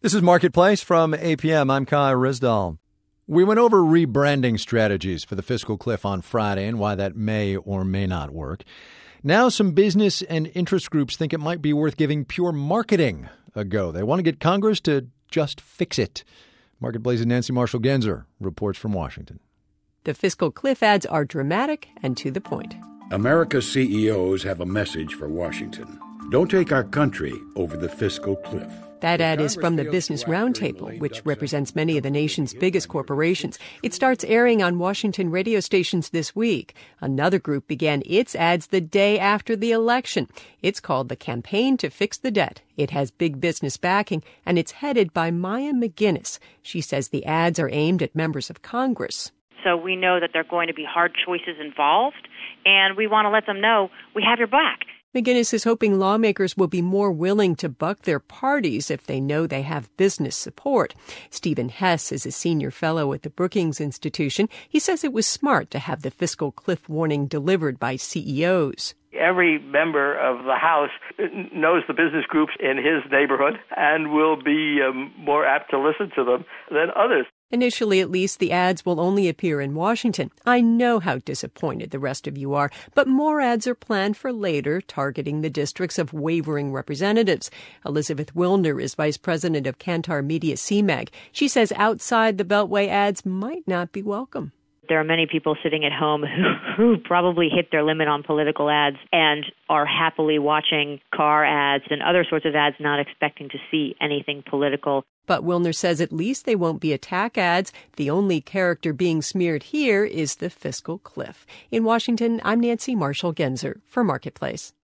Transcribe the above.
This is Marketplace from APM. I'm Kai Rizdal. We went over rebranding strategies for the fiscal cliff on Friday and why that may or may not work. Now some business and interest groups think it might be worth giving pure marketing a go. They want to get Congress to just fix it. Marketplace's Nancy Marshall-Genzer reports from Washington. The fiscal cliff ads are dramatic and to the point. America's CEOs have a message for Washington. Don't take our country over the fiscal cliff. That ad is from the Business Roundtable, which represents many of the nation's biggest corporations. It starts airing on Washington radio stations this week. Another group began its ads the day after the election. It's called the Campaign to Fix the Debt. It has big business backing, and it's headed by Maya McGinnis. She says the ads are aimed at members of Congress. So we know that there are going to be hard choices involved, and we want to let them know we have your back. McGinnis is hoping lawmakers will be more willing to buck their parties if they know they have business support. Stephen Hess is a senior fellow at the Brookings Institution. He says it was smart to have the fiscal cliff warning delivered by CEOs. Every member of the House knows the business groups in his neighborhood and will be more apt to listen to them than others. Initially, at least, the ads will only appear in Washington. I know how disappointed the rest of you are, but more ads are planned for later, targeting the districts of wavering representatives. Elizabeth Wilner is vice president of Kantar Media CMAG. She says outside the Beltway ads might not be welcome. There are many people sitting at home who probably hit their limit on political ads and are happily watching car ads and other sorts of ads, not expecting to see anything political. But Wilner says at least they won't be attack ads. The only character being smeared here is the fiscal cliff. In Washington, I'm Nancy Marshall-Genzer for Marketplace.